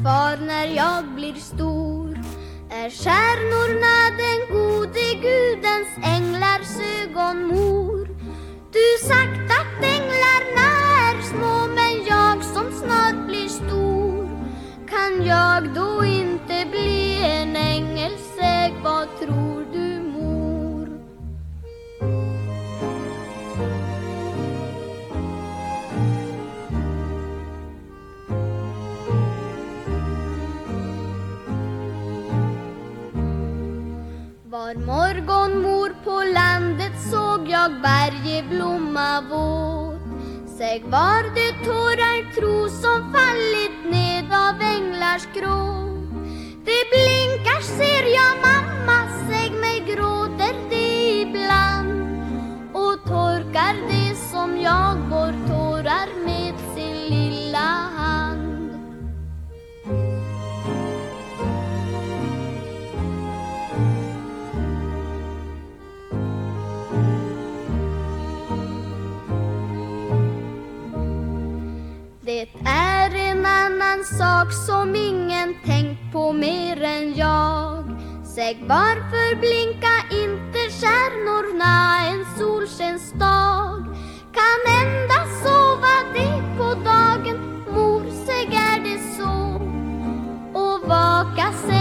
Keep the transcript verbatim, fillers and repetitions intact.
kvar när jag blir stor. Är stjärnorna den gode Gudens änglars ögonmor? Du sagt att änglarna är små, men jag som snart blir stor. Kan jag då inte bli en ängel? Säg, vad tror du, mor? Var morgon, mor, på landet såg jag varje blomma våt. Säg, var det tårar tro som fallit ned av änglars gråt? Det blinkar, ser jag, mamma, säg mig, gråter det ibland? Och torkar det som jag bort tårar med sin lilla hand? Det är en annan sak som ingen tänkt på mer än jag. Säg, varför blinka inte stjärnorna en solskensdag? Kan endast sova det på dagen, mor, säg, är det så? Och vaka, säg,